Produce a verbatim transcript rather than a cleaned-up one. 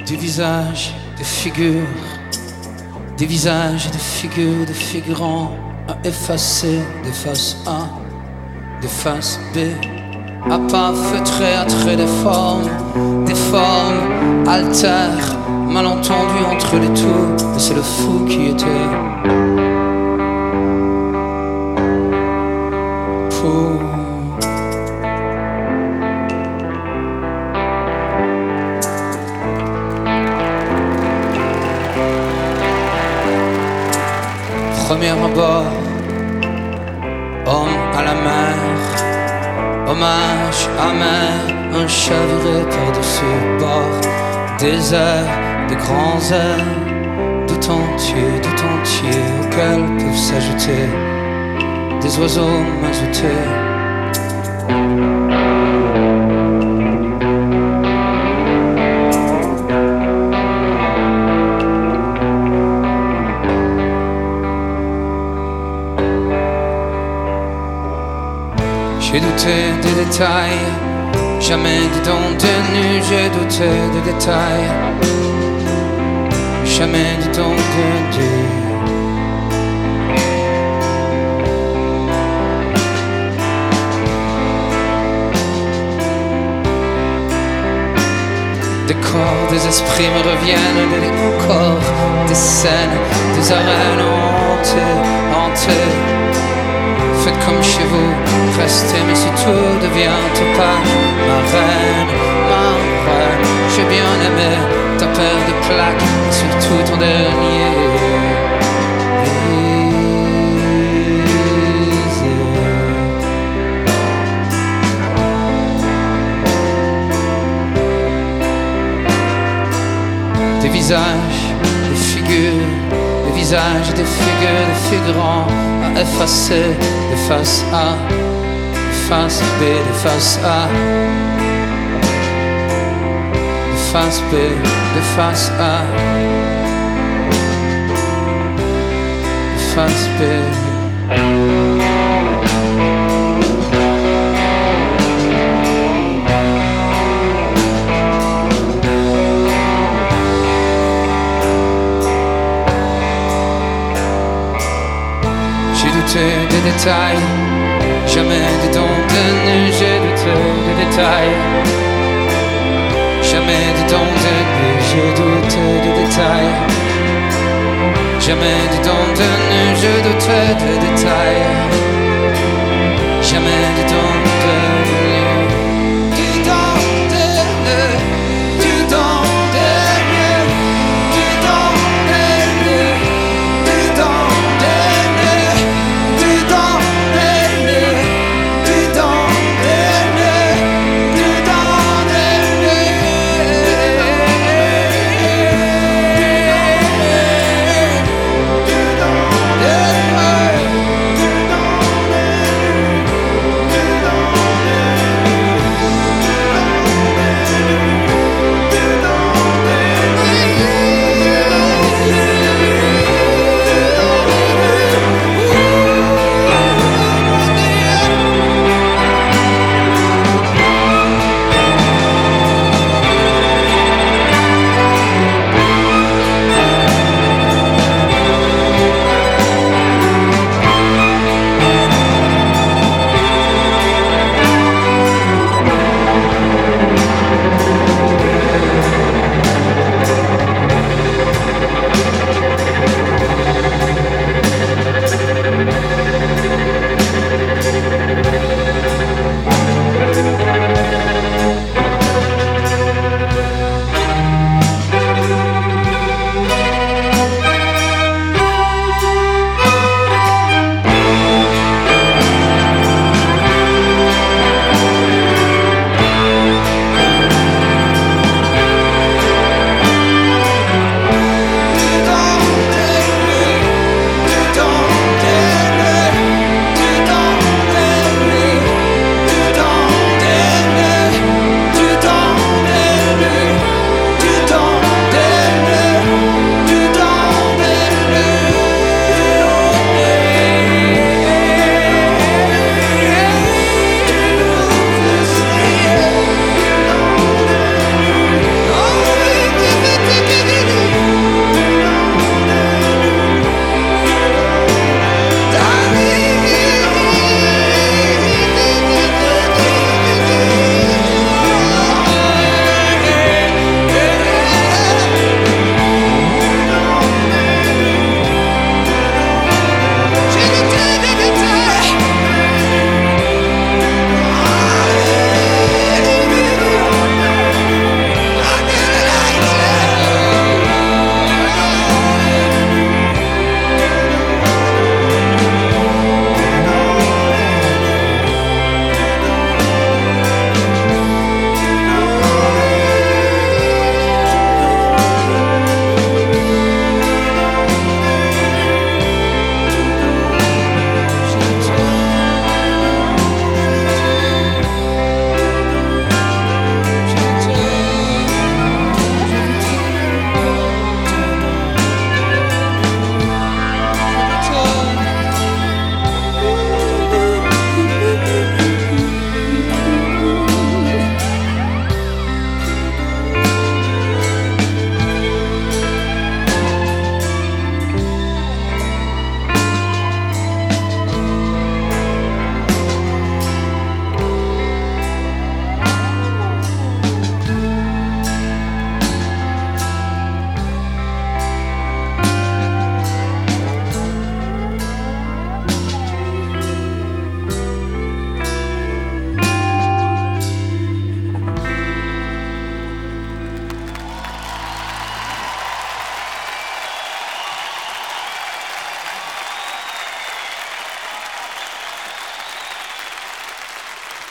Des visages, des figures, des visages et des figures, des figurants à effacer, des faces A, des faces B, à pas feutré, à traits des formes, des formes altères, malentendus entre les tours, et c'est le fou qui était fou. Premier abord, homme à la mer, hommage amer, un chaviré par-dessus bord, désert, des grands airs, tout entier, tout entier, auxquels peuvent s'ajouter des oiseaux mazotés. J'ai douté des détails, jamais dit donc des nus, j'ai douté des détails, jamais dit donc des nus. Des corps, des esprits me reviennent, des corps, des scènes, des arènes hantées, hantées. Faites comme chez vous, restez, mais si tout devient opaque, ma reine, ma reine, j'ai bien aimé ta paire de plaques, et surtout ton dernier baiser. Des visages, des figures, des visages et des figures, des figurants à effacer, des faces A, des faces B, des faces A, des faces B, des faces A, des faces B. Des détails, jamais des dons de nu, j'ai douté des détails, jamais des dons de nu, j'ai douté des détails, jamais des dons de nu, j'ai douté des détails.